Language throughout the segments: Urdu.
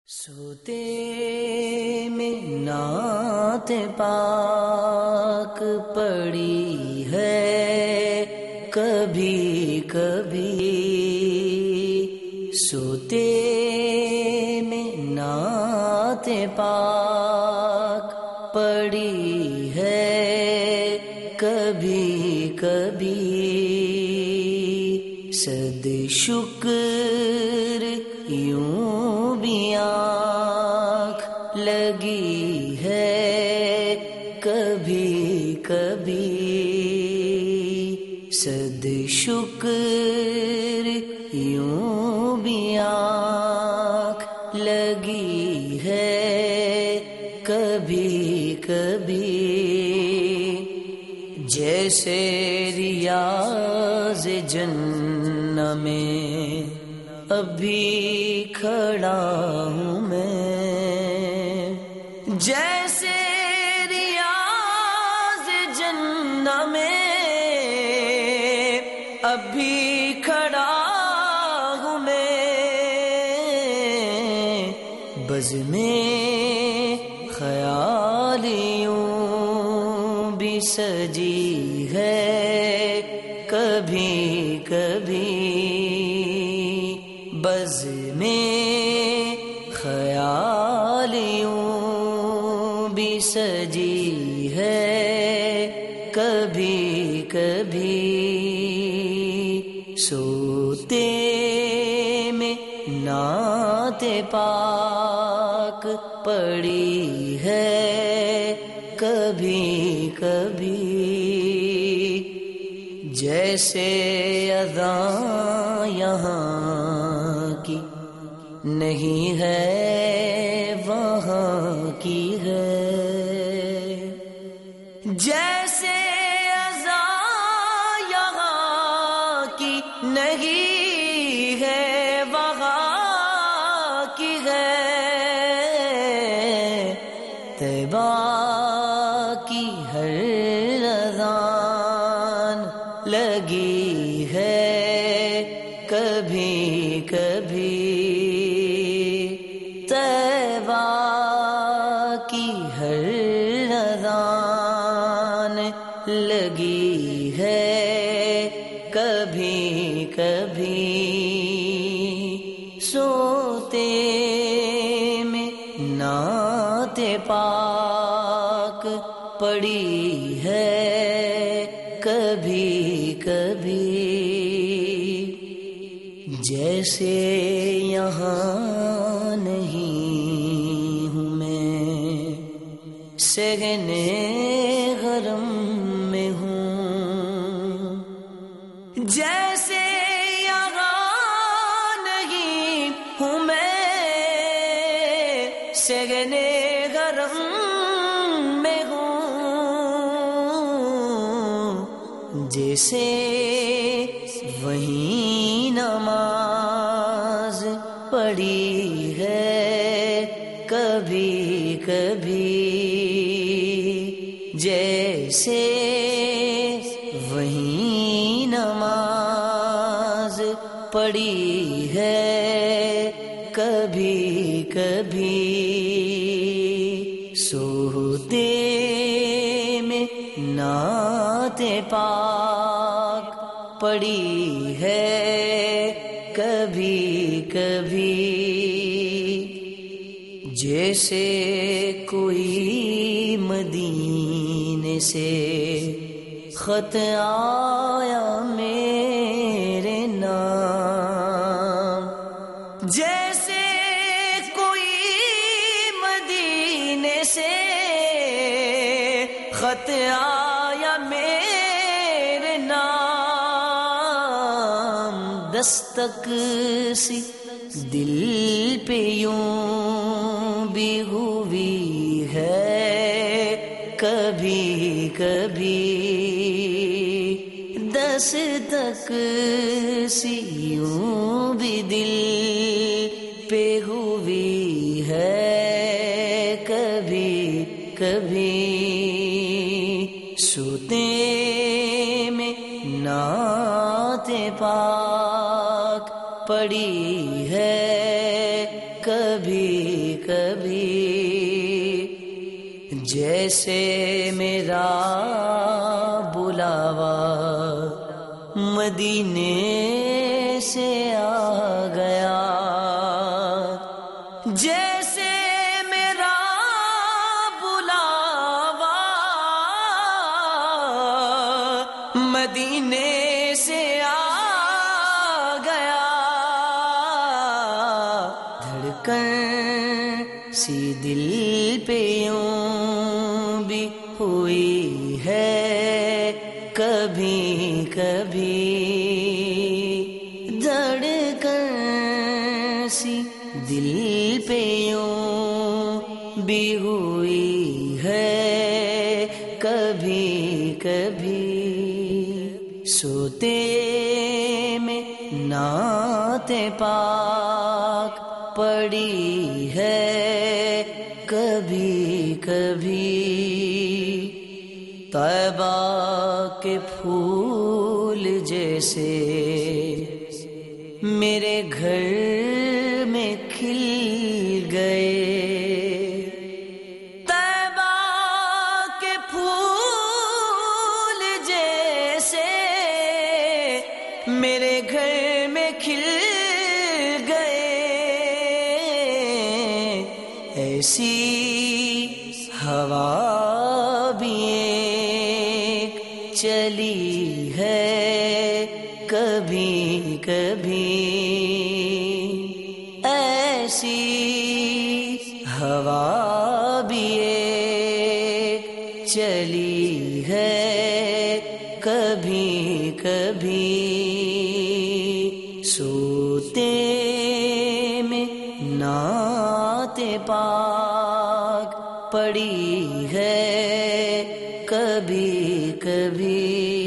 سوتے میں نعت پاک پڑی ہے کبھی کبھی، سوتے میں نعت پاک پڑی ہے کبھی کبھی، صد شکر یوں بھی آنکھ لگی ہے کبھی کبھی، صد شکر یوں بھی آنکھ لگی ہے کبھی کبھی، جیسے ریاض جنہ میں ابھی کھڑا ہوں میں، جیسے ریاض جنہ میں ابھی کھڑا ہوں میں، بزم خیالیوں بھی سجی ہے کبھی کبھی، بزم خیالیوں بھی سجی ہے کبھی کبھی، سوتے میں نعت پاک پڑی ہے کبھی کبھی، جیسے اذاں یہاں کی نہیں ہے وہاں کی ہے، جیسے اذاں یہاں کی نہیں ہے وہاں کی ہے، طیبہ کی ہر اذان لگی ہے کبھی کبھی، طیبہ کی ہر اذان لگی ہے کبھی کبھی، سوتے میں نعت پاک پڑی ہے کبھی کبھی، جیسے یہاں نہیں ہوں میں سگنے غرم میں ہوں، جیسے یہاں نہیں ہوں میں سگنے غرم میں ہوں، جیسے وہیں نماز پڑھی ہے کبھی کبھی، جیسے وہیں نماز پڑھی ہے کبھی کبھی، سوتے میں نعت پاک پڑی ہے کبھی کبھی، جیسے کوئی مدینے سے خط آیا میرے نام، جیسے کوئی مدینے سے خط آیا میرے نام، دستک سی دل پہ یوں بھی ہوئی ہے کبھی کبھی، دستک سی یوں بھی دل پہ ہوئی ہے کبھی کبھی، سوتے میں نعت پاک پڑی ہے کبھی کبھی کبھی جیسے میرا بلاوا مدینے سے آ گیا، جیسے میرا بلاوا مدینے سے آ گیا، دھڑکن سی دل پہ یوں بھی ہوئی ہے کبھی کبھی، دھڑکن سی دل پہ یوں بھی ہوئی ہے کبھی کبھی، سوتے میں نعت پاک پڑی ہے کبھی کبھی، طیبہ کے پھول جیسے میرے گھر میں کھل گئے، طیبہ کے پھول جیسے میرے گھر میں کھل گئے، ایسی ہوا بھی ایک چلی ہے کبھی کبھی، ایسی ہوا بھی ایک چلی ہے کبھی کبھی، سوتے میں نعت پاک پڑی ہے کبھی کبھی،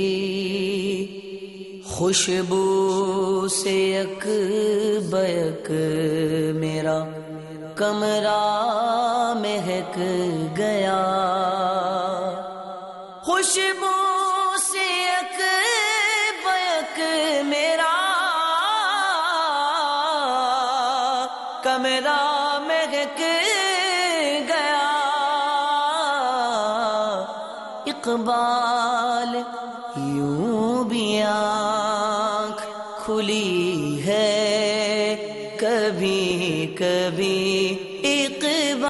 خوشبو سے یک بیک میرا کمرہ مہک گیا، خوشبو سے یک بیک میرا کمرہ مہک گیا، اقبال یوں بھی آنکھ کھلی ہے کبھی کبھی، اقبال